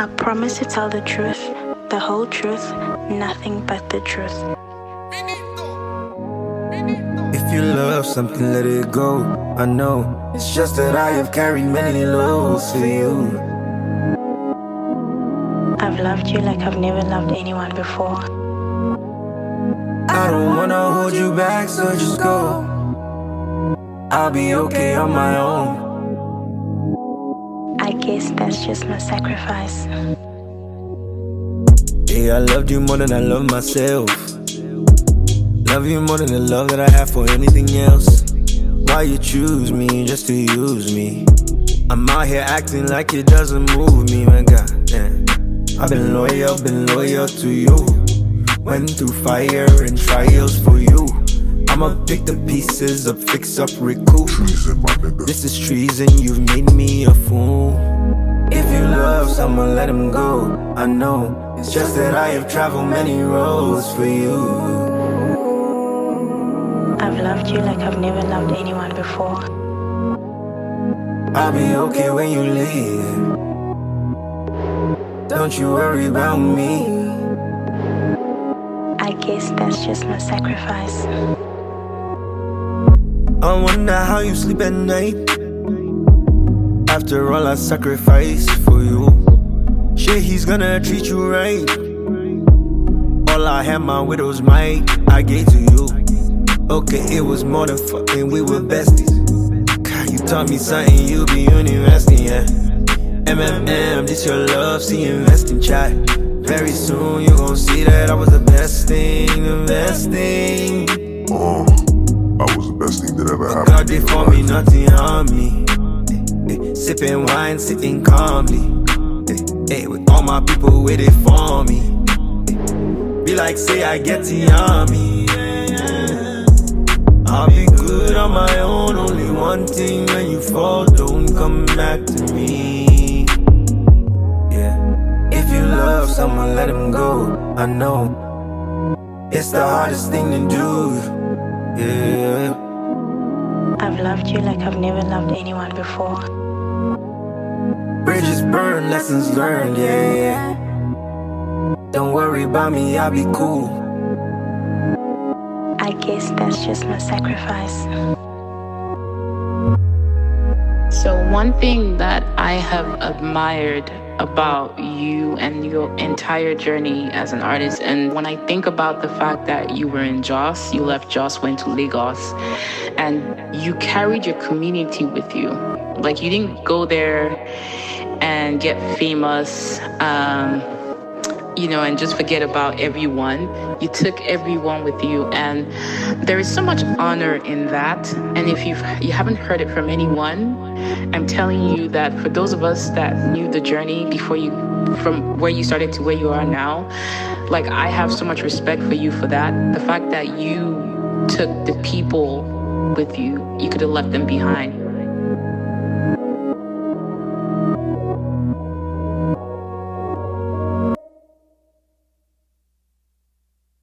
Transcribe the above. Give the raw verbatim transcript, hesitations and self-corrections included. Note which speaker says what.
Speaker 1: I promise to tell the truth, the whole truth, nothing but the truth.
Speaker 2: If you love something, let it go. I know it's just that I have carried many loads for you.
Speaker 1: I've loved you like I've never loved anyone before.
Speaker 2: I don't wanna hold you back, so just go. I'll be okay on my own.
Speaker 1: I guess that's just my sacrifice.
Speaker 2: Yeah, I loved you more than I love myself. Love you more than the love that I have for anything else. Why you choose me just to use me? I'm out here acting like it doesn't move me, my God damn. I've been loyal, been loyal to you. Went through fire and trials for you. I'ma pick the pieces up, fix up, recoup. This is treason, you've made me a fool. If you love someone, let him go. I know, it's just that I have traveled many roads for you.
Speaker 1: I've loved you like I've never loved anyone before.
Speaker 2: I'll be okay when you leave. Don't you worry about me.
Speaker 1: I guess that's just my sacrifice.
Speaker 2: I wonder how you sleep at night. After all I sacrificed for you. Shit, he's gonna treat you right. All I had, my widow's might, I gave to you. Okay, it was more than fucking, we were besties. God, you taught me something, you be university, yeah. M M M, this your love, see investing, chat. Very soon you gon' see that I was the best thing, the best thing.
Speaker 3: Oh, I was the best thing that ever happened.
Speaker 2: God did for me, nothing on me. Hey, hey, sipping wine, sitting calmly. Hey, hey, with all my people waiting for me. Hey, be like, say I get the army. I'll be good on my own. Only one thing, when you fall, don't come back to me. Yeah. If you love someone, let him go. I know it's the hardest thing to do. Yeah.
Speaker 1: I've loved you like I've never loved anyone before.
Speaker 2: Bridges burn, lessons learned, yeah, yeah. Don't worry about me, I'll be cool.
Speaker 1: I guess that's just my sacrifice.
Speaker 4: So one thing that I have admired about you and your entire journey as an artist, and when I think about the fact that you were in Jos, you left Jos, went to Lagos, and you carried your community with you. Like, you didn't go there and get famous, um, you know, and just forget about everyone. You took everyone with you, and there is so much honor in that. And if you've, you haven't heard it from anyone, I'm telling you that for those of us that knew the journey before you, from where you started to where you are now, like, I have so much respect for you for that. The fact that you took the people with you, you could have left them behind.